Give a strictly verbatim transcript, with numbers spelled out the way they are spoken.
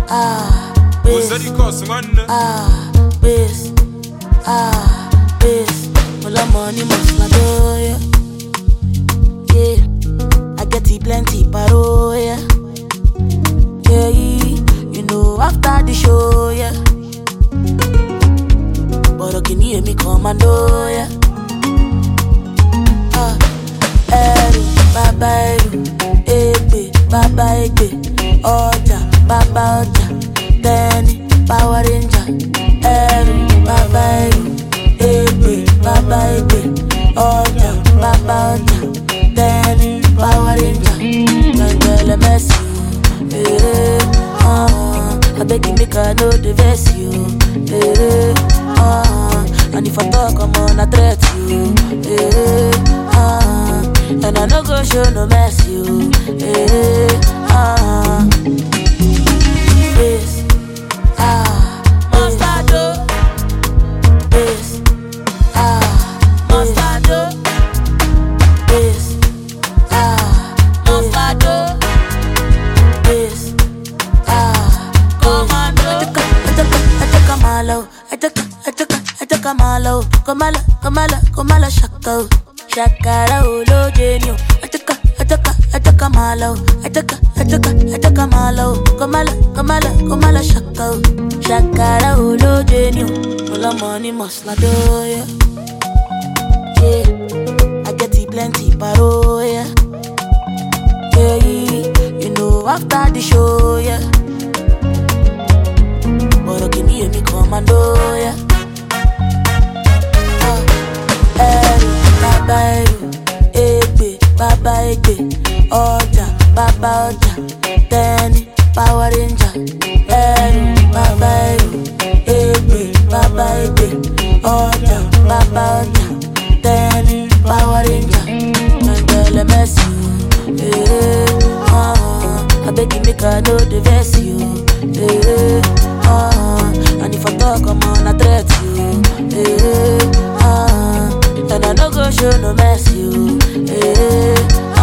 Ah, bass. Ah, bass. Ah, bass. All the money must not do, yeah. Yeah, I get it plenty paro, yeah. Yeah, you know after the show, yeah. But I can hear me commando, yeah. Ah, Eru, Baba Eru, Egbe, Baba Egbe, Oja, Baba Oja, Danny, Power Ranger. Eru, Baba Eru, Egbe, Baba Egbe, Oja, Baba Oja, Danny, Power Ranger. Mangala Messi, eh, ah, I beg you make I know the verse you, eh, ah, and if I talk I'm on a threat you, eh, ah, and I no go show no mess you, eh, ah, yes, ah, Mostardo, yes, ah, Mostardo, yes, ah, Mostardo, yes, ah, Commando. I take a malo, I take a, I take a, I take a malo, Comala, Comala, Comala Shako, Shakara Ulo Genio. I take a, I take a, I take a malo, I take a, I take a, I take a malo, Comala, Comala, Comala Shako, Shakara Ulo Genio. All the money must not do, yeah. Yeah, I get it plenty paro, yeah. Yeah, you know after the show, yeah. But I can hear me commando, yeah. Ah, Eru, Baba Eru, Egbe, Baba Egbe, Oja, Baba Oja, Danny, Power Ranger. Eru, Baba Eru, Egbe, Baba Egbe, Oja, Baba Oja, Danny, Power Ranger. Mangala Messi, eh, ah, I beg you make I know the verse you, eh, ah, and if I talk I'm on a threat you, eh, ah, and I no go show no mess you, eh,